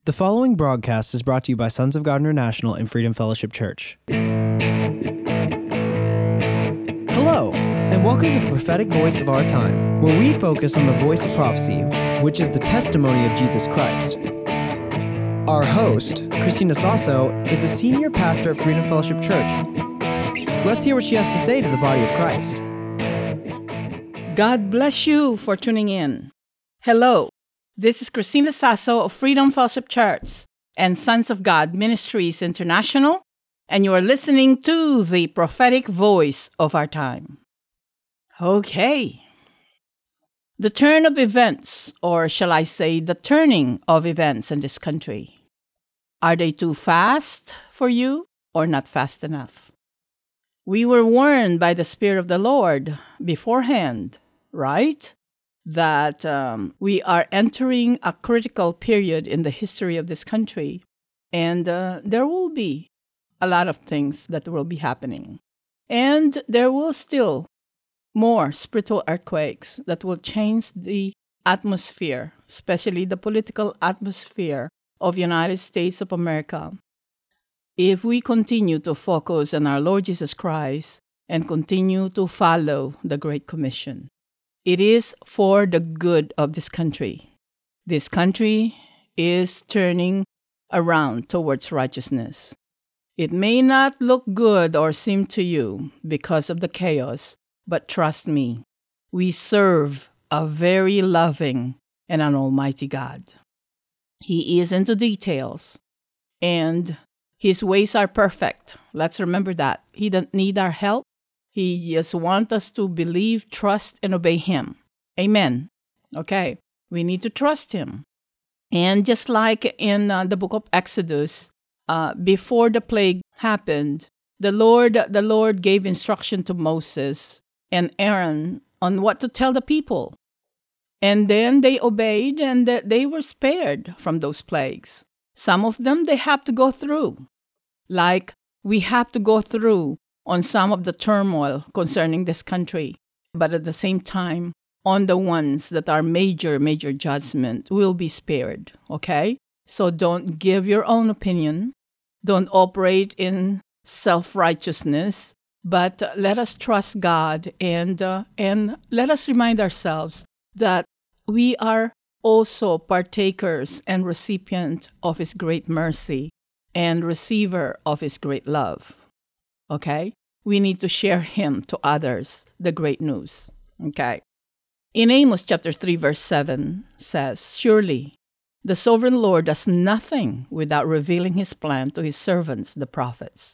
The following broadcast is brought to you by Sons of God International and Freedom Fellowship Church. Hello, and welcome to the prophetic voice of our time, where we focus on the voice of prophecy, which is the testimony of Jesus Christ. Our host, Christina Sasso, is a senior pastor at Freedom Fellowship Church. Let's hear what she has to say to the body of Christ. God bless you for tuning in. Hello. This is Christina Sasso of Freedom Fellowship Church and Sons of God Ministries International, and you are listening to the prophetic voice of our time. Okay. The turn of events, or shall I say the turning of events in this country. Are they too fast for you or not fast enough? We were warned by the Spirit of the Lord beforehand, right? That we are entering a critical period in the history of this country, and there will be a lot of things that will be happening. And there will still more spiritual earthquakes that will change the atmosphere, especially the political atmosphere of the United States of America, if we continue to focus on our Lord Jesus Christ and continue to follow the Great Commission. It is for the good of this country. This country is turning around towards righteousness. It may not look good or seem to you because of the chaos, but trust me, we serve a very loving and an almighty God. He is into details, and His ways are perfect. Let's remember that. He doesn't need our help. He just wants us to believe, trust, and obey Him. Amen. Okay, we need to trust Him. And just like in the book of Exodus, before the plague happened, the Lord gave instruction to Moses and Aaron on what to tell the people. And then they obeyed, and they were spared from those plagues. Some of them they have to go through, like we have to go through on some of the turmoil concerning this country. But at the same time, on the ones that are major judgment will be spared, okay? So don't give your own opinion. Don't operate in self-righteousness, but let us trust God and let us remind ourselves that we are also partakers and recipient of His great mercy and receiver of His great love. Okay? We need to share Him to others, the great news. Okay? In Amos chapter 3, verse 7 says, "Surely the sovereign Lord does nothing without revealing His plan to His servants, the prophets."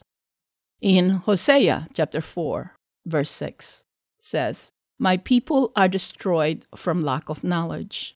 In Hosea chapter 4, verse 6 says, "My people are destroyed from lack of knowledge."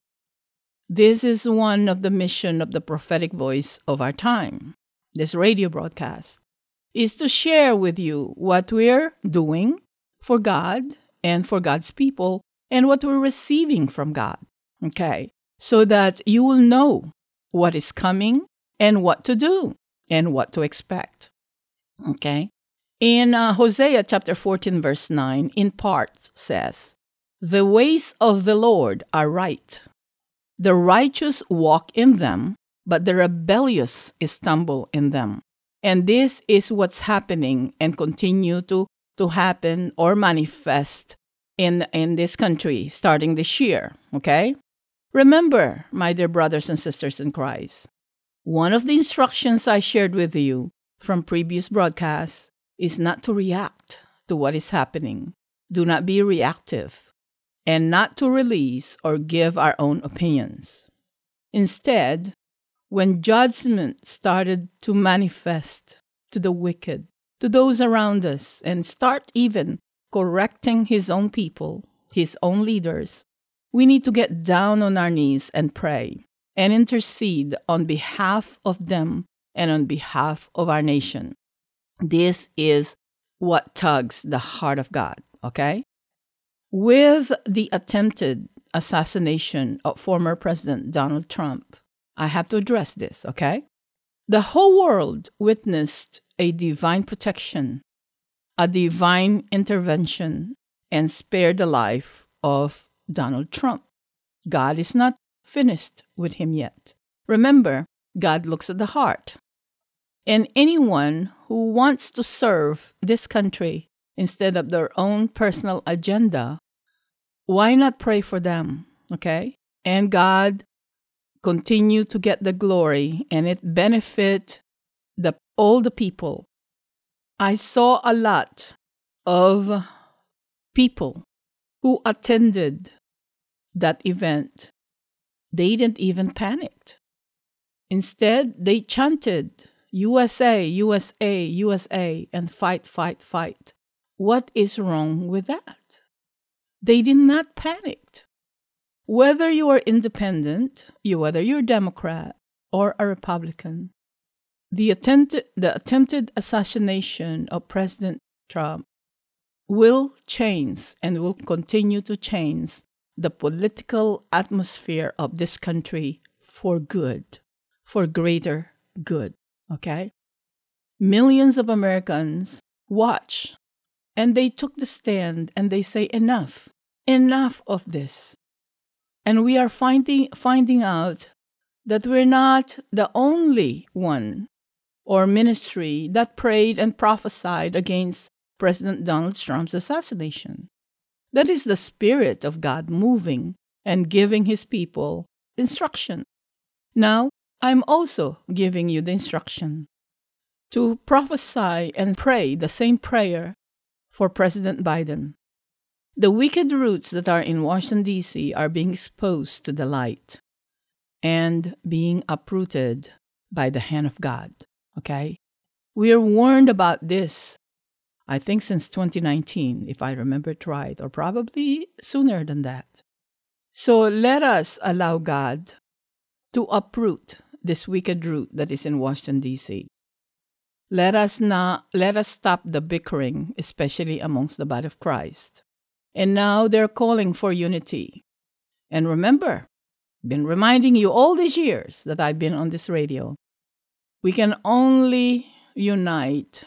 This is one of the mission of the prophetic voice of our time, this radio broadcast, is to share with you what we're doing for God and for God's people and what we're receiving from God, okay? So that you will know what is coming and what to do and what to expect, okay? In Hosea chapter 14, verse 9, in part says, "The ways of the Lord are right. The righteous walk in them, but the rebellious stumble in them." And this is what's happening and continue to happen or manifest in this country starting this year, okay? Remember, my dear brothers and sisters in Christ, one of the instructions I shared with you from previous broadcasts is not to react to what is happening. Do not be reactive and not to release or give our own opinions. Instead, when judgment started to manifest to the wicked, to those around us, and start even correcting His own people, His own leaders, we need to get down on our knees and pray and intercede on behalf of them and on behalf of our nation. This is what tugs the heart of God, okay? With the attempted assassination of former President Donald Trump, I have to address this, okay? The whole world witnessed a divine protection, a divine intervention, and spared the life of Donald Trump. God is not finished with him yet. Remember, God looks at the heart. And anyone who wants to serve this country instead of their own personal agenda, why not pray for them, okay? And God continue to get the glory, and it benefit all the people. I saw a lot of people who attended that event. They didn't even panic. Instead, they chanted, USA, USA, USA, and fight, fight, fight. What is wrong with that? They did not panic. Whether you are independent, whether you're Democrat or a Republican, the attempted assassination of President Trump will change and will continue to change the political atmosphere of this country for good, for greater good, okay? Millions of Americans watch, and they took the stand, and they say, enough of this. And we are finding out that we're not the only one or ministry that prayed and prophesied against President Donald Trump's assassination. That is the Spirit of God moving and giving His people instruction. Now, I'm also giving you the instruction to prophesy and pray the same prayer for President Biden. The wicked roots that are in Washington, D.C. are being exposed to the light and being uprooted by the hand of God, okay? We are warned about this, I think, since 2019, if I remember it right, or probably sooner than that. So let us allow God to uproot this wicked root that is in Washington, D.C. Let us stop the bickering, especially amongst the body of Christ. And now they're calling for unity. And remember, I've been reminding you all these years that I've been on this radio, we can only unite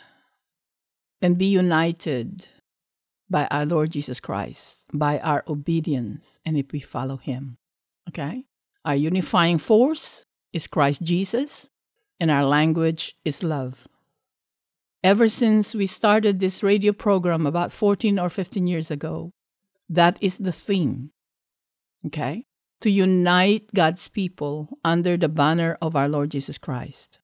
and be united by our Lord Jesus Christ, by our obedience, and if we follow Him. Okay? Our unifying force is Christ Jesus, and our language is love. Ever since we started this radio program about 14 or 15 years ago, that is the theme, okay? To unite God's people under the banner of our Lord Jesus Christ.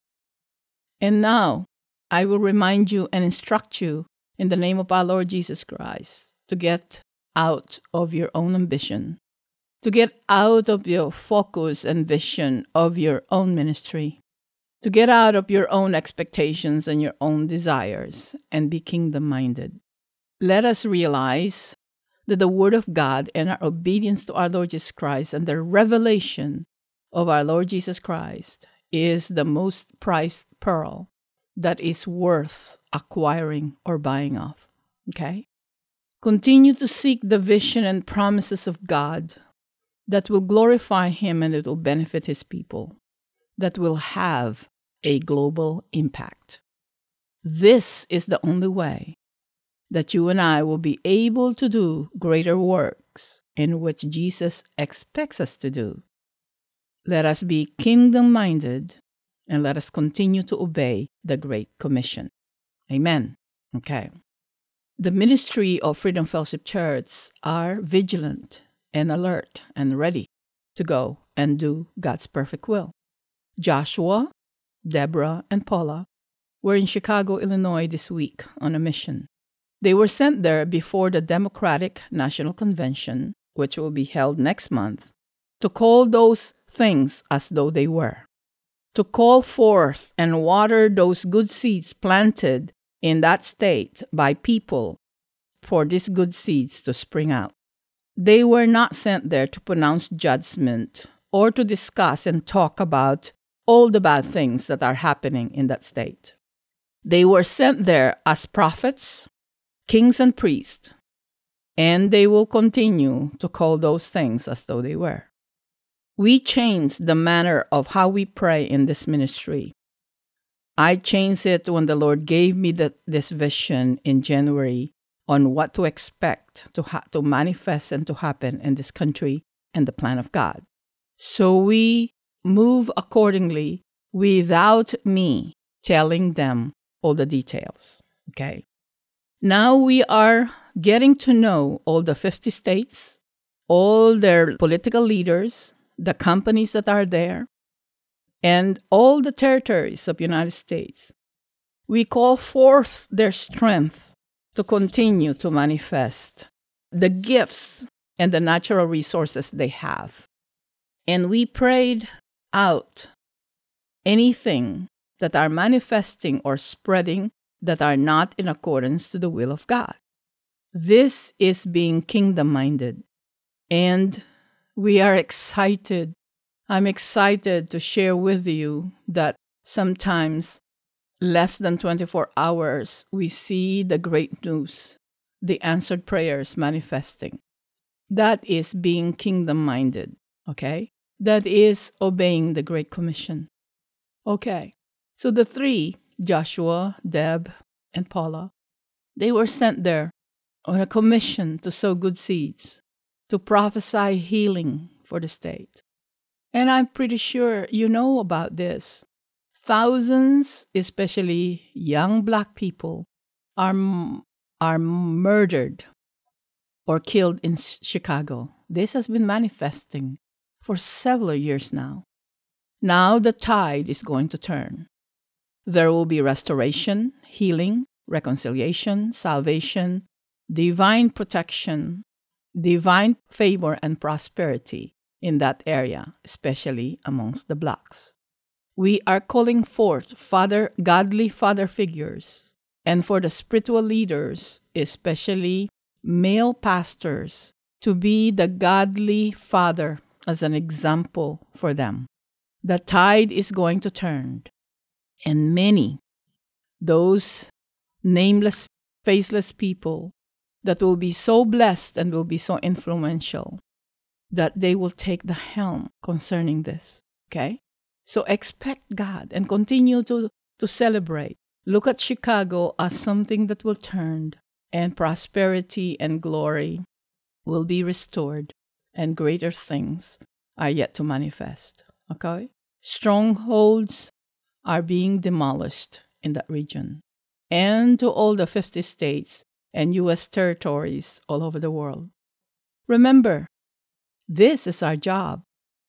And now, I will remind you and instruct you in the name of our Lord Jesus Christ to get out of your own ambition, to get out of your focus and vision of your own ministry, to get out of your own expectations and your own desires and be kingdom-minded. Let us realize that the Word of God and our obedience to our Lord Jesus Christ and the revelation of our Lord Jesus Christ is the most prized pearl that is worth acquiring or buying off. Okay? Continue to seek the vision and promises of God that will glorify Him and it will benefit His people, that will have a global impact. This is the only way that you and I will be able to do greater works in which Jesus expects us to do. Let us be kingdom-minded and let us continue to obey the Great Commission. Amen. Okay. The ministry of Freedom Fellowship Church are vigilant and alert and ready to go and do God's perfect will. Joshua, Deborah, and Paula were in Chicago, Illinois this week on a mission. They were sent there before the Democratic National Convention, which will be held next month, to call those things as though they were, to call forth and water those good seeds planted in that state by people for these good seeds to spring out. They were not sent there to pronounce judgment or to discuss and talk about all the bad things that are happening in that state. They were sent there as prophets, kings, and priests, and they will continue to call those things as though they were. We changed the manner of how we pray in this ministry. I changed it when the Lord gave me this vision in January on what to expect to manifest and to happen in this country and the plan of God. So we move accordingly without me telling them all the details. Okay? Now we are getting to know all the 50 states, all their political leaders, the companies that are there, and all the territories of the United States. We call forth their strength to continue to manifest the gifts and the natural resources they have. And we prayed out anything that are manifesting or spreading that are not in accordance to the will of God. This is being kingdom-minded. And we are excited. I'm excited to share with you that sometimes less than 24 hours, we see the great news, the answered prayers manifesting. That is being kingdom-minded, okay? That is obeying the Great Commission. Okay, so the three, Joshua, Deb, and Paula, they were sent there on a commission to sow good seeds, to prophesy healing for the state. And I'm pretty sure you know about this. Thousands, especially young Black people, are murdered or killed in Chicago. This has been manifesting for several years now. Now the tide is going to turn. There will be restoration, healing, reconciliation, salvation, divine protection, divine favor and prosperity in that area, especially amongst the Blacks. We are calling forth godly father figures, and for the spiritual leaders, especially male pastors, to be the godly father as an example for them. The tide is going to turn, and many, those nameless, faceless people that will be so blessed and will be so influential, that they will take the helm concerning this, okay? So expect God and continue to celebrate. Look at Chicago as something that will turn, and prosperity and glory will be restored, and greater things are yet to manifest, okay? Strongholds are being demolished in that region, and to all the 50 states and U.S. territories all over the world. Remember, this is our job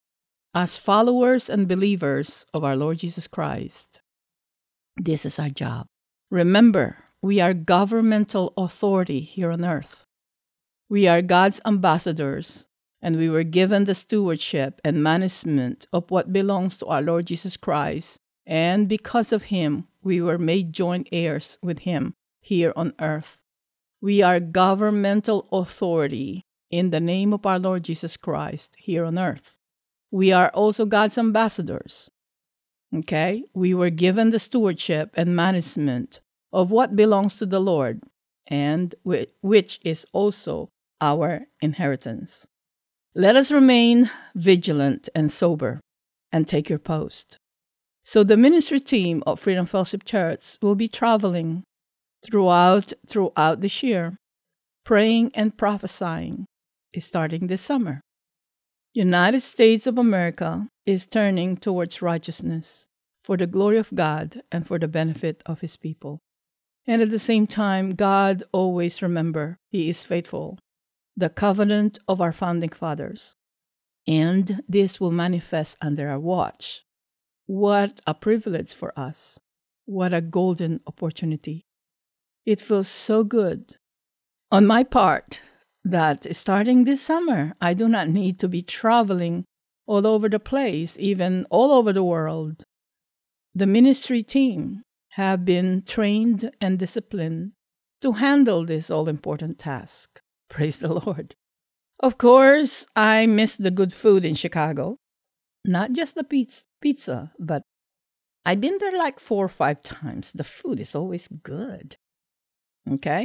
as followers and believers of our Lord Jesus Christ. This is our job. Remember, we are governmental authority here on earth. We are God's ambassadors, and we were given the stewardship and management of what belongs to our Lord Jesus Christ, and because of Him, we were made joint heirs with Him here on earth. We are governmental authority in the name of our Lord Jesus Christ here on earth. We are also God's ambassadors. Okay? We were given the stewardship and management of what belongs to the Lord, and which is also our inheritance. Let us remain vigilant and sober and take your post. So the ministry team of Freedom Fellowship Church will be traveling throughout this year, praying and prophesying, starting this summer. United States of America is turning towards righteousness for the glory of God and for the benefit of His people. And at the same time, God always remember He is faithful, the covenant of our founding fathers. And this will manifest under our watch. What a privilege for us. What a golden opportunity. It feels so good on my part that starting this summer, I do not need to be traveling all over the place, even all over the world. The ministry team have been trained and disciplined to handle this all-important task. Praise the Lord. Of course, I miss the good food in Chicago. Not just the pizza, but I've been there like 4 or 5 times. The food is always good. Okay?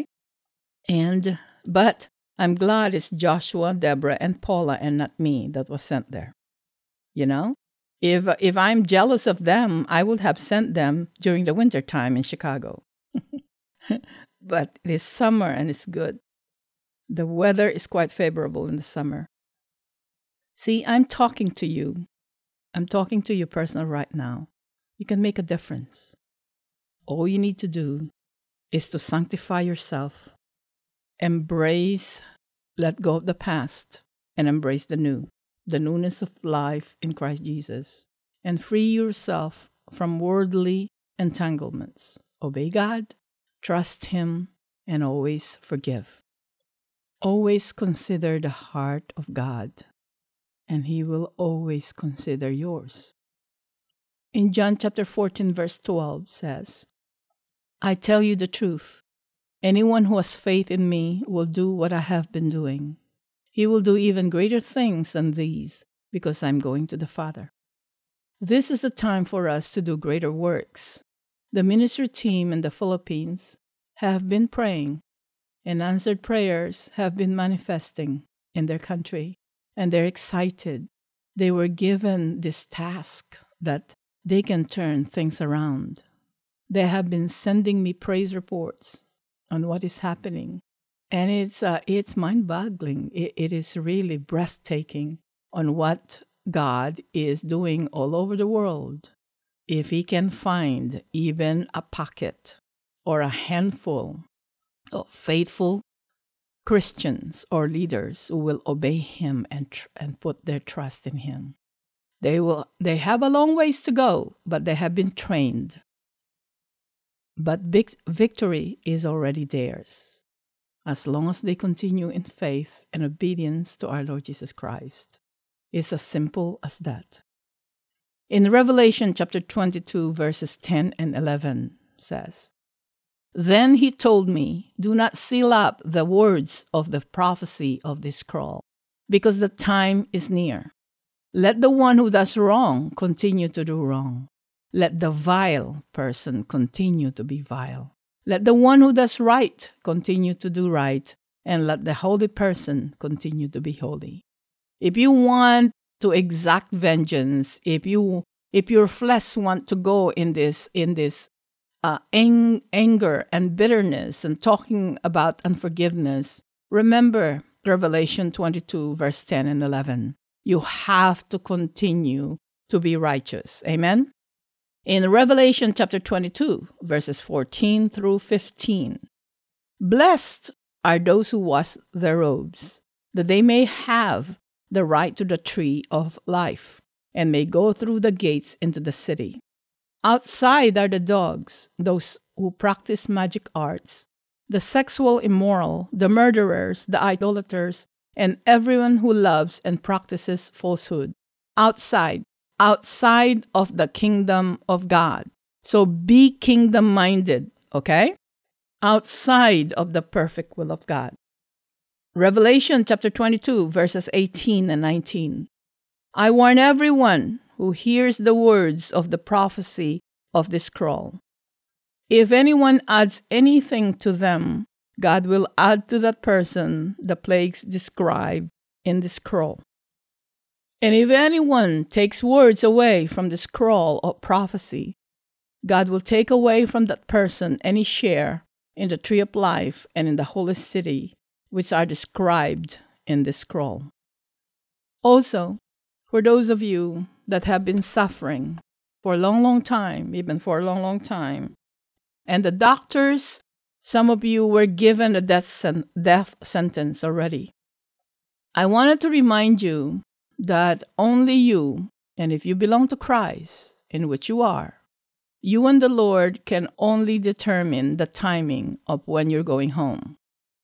But I'm glad it's Joshua, Deborah, and Paula and not me that was sent there. You know? If I'm jealous of them, I would have sent them during the winter time in Chicago. But it is summer and it's good. The weather is quite favorable in the summer. See, I'm talking to you. I'm talking to you personally right now. You can make a difference. All you need to do is to sanctify yourself, embrace, let go of the past, and embrace the new, the newness of life in Christ Jesus, and free yourself from worldly entanglements. Obey God, trust Him, and always forgive. Always consider the heart of God, and He will always consider yours. In John chapter 14, verse 12 says, I tell you the truth. Anyone who has faith in me will do what I have been doing. He will do even greater things than these, because I'm going to the Father. This is the time for us to do greater works. The ministry team in the Philippines have been praying, and answered prayers have been manifesting in their country, and they're excited. They were given this task that they can turn things around. They have been sending me praise reports on what is happening, and it's mind-boggling. It is really breathtaking on what God is doing all over the world. If He can find even a pocket or a handful of faithful Christians or leaders who will obey Him and put their trust in Him, they have a long ways to go, but they have been trained. But victory is already theirs, as long as they continue in faith and obedience to our Lord Jesus Christ. It's as simple as that. In Revelation chapter 22, verses 10 and 11 says, Then He told me, do not seal up the words of the prophecy of this scroll, because the time is near. Let the one who does wrong continue to do wrong. Let the vile person continue to be vile. Let the one who does right continue to do right, and let the holy person continue to be holy. If you want to exact vengeance, if your flesh want to go in this anger and bitterness and talking about unforgiveness, remember Revelation 22, verse 10 and 11. You have to continue to be righteous. Amen? In Revelation chapter 22, verses 14 through 15, Blessed are those who wash their robes, that they may have the right to the tree of life, and may go through the gates into the city. Outside are the dogs, those who practice magic arts, the sexual immoral, the murderers, the idolaters, and everyone who loves and practices falsehood. Outside of the kingdom of God. So be kingdom-minded, okay? Outside of the perfect will of God. Revelation chapter 22, verses 18 and 19. I warn everyone who hears the words of the prophecy of this scroll. If anyone adds anything to them, God will add to that person the plagues described in the scroll. And if anyone takes words away from the scroll of prophecy, God will take away from that person any share in the tree of life and in the holy city, which are described in this scroll. Also, for those of you that have been suffering for a long time, even for a long time, and the doctors, some of you were given a death sentence already. I wanted to remind you that only you, and if you belong to Christ, in which you are, you and the Lord can only determine the timing of when you're going home.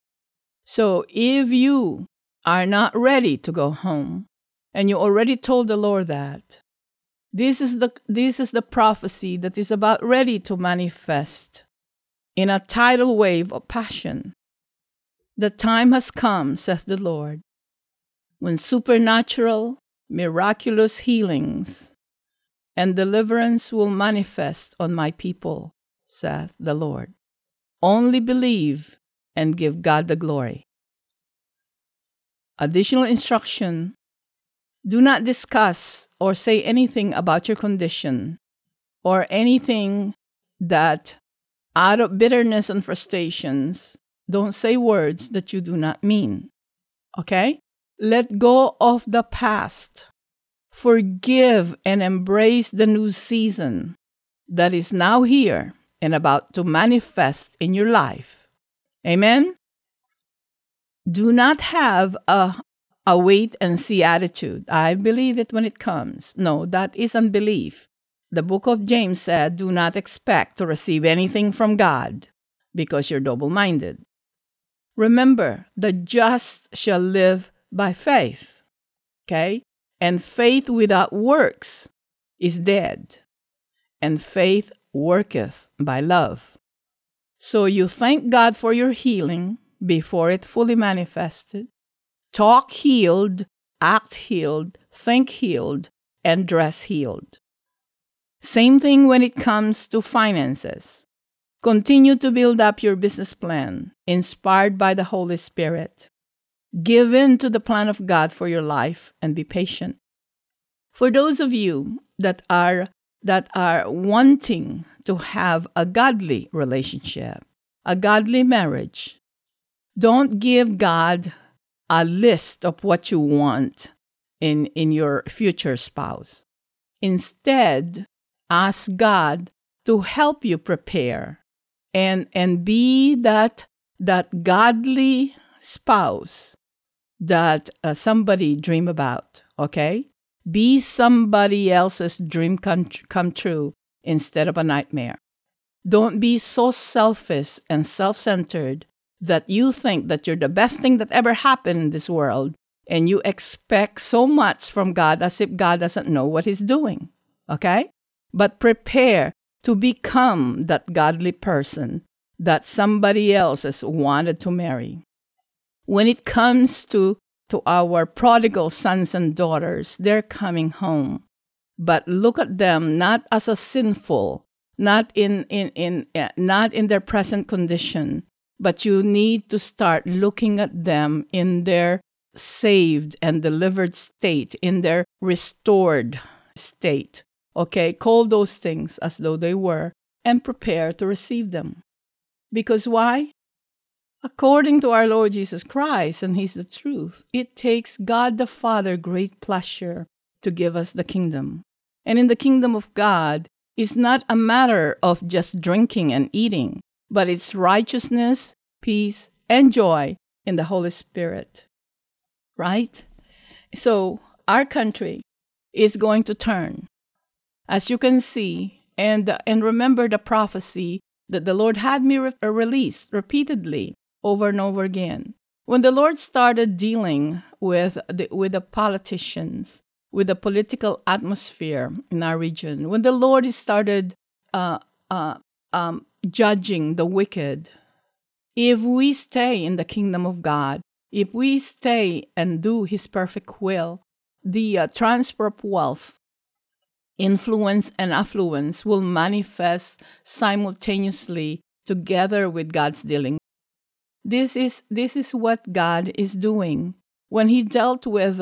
So if you are not ready to go home, and you already told the Lord that, this is the prophecy that is about ready to manifest in a tidal wave of passion. The time has come, says the Lord, when supernatural, miraculous healings and deliverance will manifest on my people, saith the Lord. Only believe and give God the glory. Additional instruction: do not discuss or say anything about your condition or anything that, out of bitterness and frustrations, don't say words that you do not mean. Okay? Let go of the past. Forgive and embrace the new season. that is now here and about to manifest in your life. Amen? Do not have a wait and see attitude. I believe it when it comes. No, that is unbelief. The book of James said, do not expect to receive anything from God because you're double-minded. Remember, the just shall live by faith. Okay? And faith without works is dead. And faith worketh by love. So you thank God for your healing before it fully manifested. Talk healed, act healed, think healed, and dress healed. Same thing when it comes to finances. Continue to build up your business plan, inspired by the Holy Spirit. Give in to the plan of God for your life and be patient. For those of you that are wanting to have a godly relationship, a godly marriage, don't give God a list of what you want in your future spouse. Instead, ask God to help you prepare and be that godly spouse that somebody dream about, okay? Be somebody else's dream come true instead of a nightmare. Don't be so selfish and self-centered that you think that you're the best thing that ever happened in this world and you expect so much from God as if God doesn't know what he's doing, okay? But prepare to become that godly person that somebody else has wanted to marry. When it comes to our prodigal sons and daughters, they're coming home. But look at them not as a sinful, not in their present condition, but you need to start looking at them in their saved and delivered state, in their restored state. Okay, call those things as though they were and prepare to receive them. Because why? According to our Lord Jesus Christ, and he's the truth, it takes God the Father great pleasure to give us the kingdom. And in the kingdom of God, it's not a matter of just drinking and eating, but it's righteousness, peace, and joy in the Holy Spirit. Right? So our country is going to turn. As you can see, and remember the prophecy that the Lord had me release repeatedly over and over again. When the Lord started dealing with the politicians, with the political atmosphere in our region, when the Lord started judging the wicked, if we stay in the kingdom of God, if we stay and do his perfect will, the transfer of wealth, influence, and affluence will manifest simultaneously together with God's dealing. This is what God is doing. When he dealt with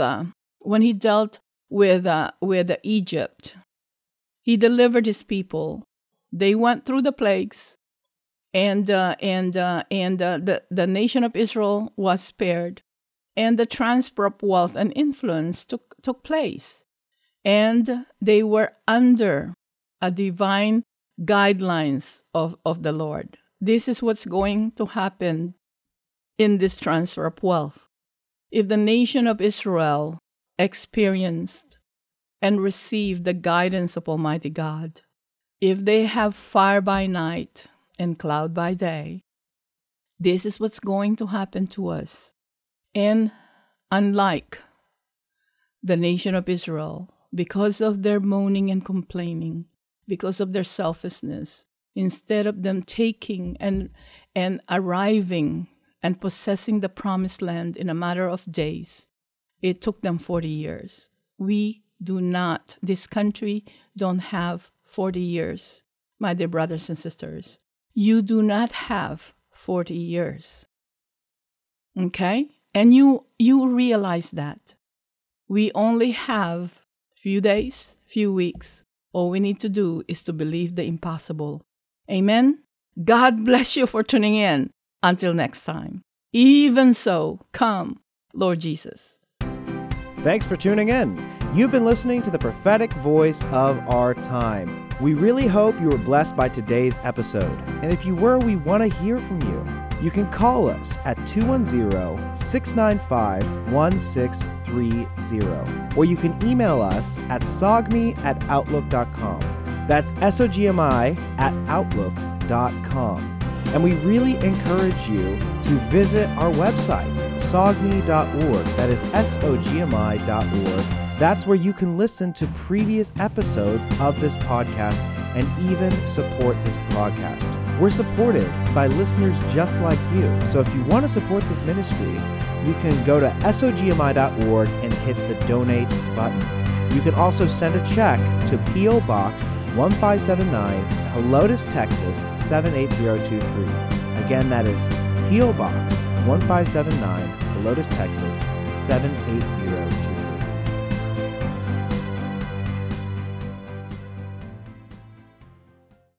Egypt, he delivered his people. They went through the plagues, and the nation of Israel was spared, and the transfer of wealth and influence took place, and they were under a divine guidelines of the Lord. This is what's going to happen in this transfer of wealth. If the nation of Israel experienced and received the guidance of Almighty God, if they have fire by night and cloud by day, this is what's going to happen to us. And unlike the nation of Israel, because of their moaning and complaining, because of their selfishness, instead of them taking and arriving and possessing the promised land in a matter of days, it took them 40 years. We do not, this country don't have 40 years, my dear brothers and sisters. You do not have 40 years. Okay? And you realize that. We only have few days, few weeks. All we need to do is to believe the impossible. Amen? God bless you for tuning in. Until next time. Even so, come, Lord Jesus. Thanks for tuning in. You've been listening to the prophetic voice of our time. We really hope you were blessed by today's episode. And if you were, we want to hear from you. You can call us at 210-695-1630, or you can email us at sogmi@outlook.com. That's SOGMI@outlook.com. And we really encourage you to visit our website, sogmi.org. That is SOGMI.org. That's where you can listen to previous episodes of this podcast and even support this broadcast. We're supported by listeners just like you. So if you want to support this ministry, you can go to SOGMI.org and hit the donate button. You can also send a check to P.O. Box 1579, Helotes, Texas 78023. Again, that is P.O. Box 1579, Helotes, Texas 78023.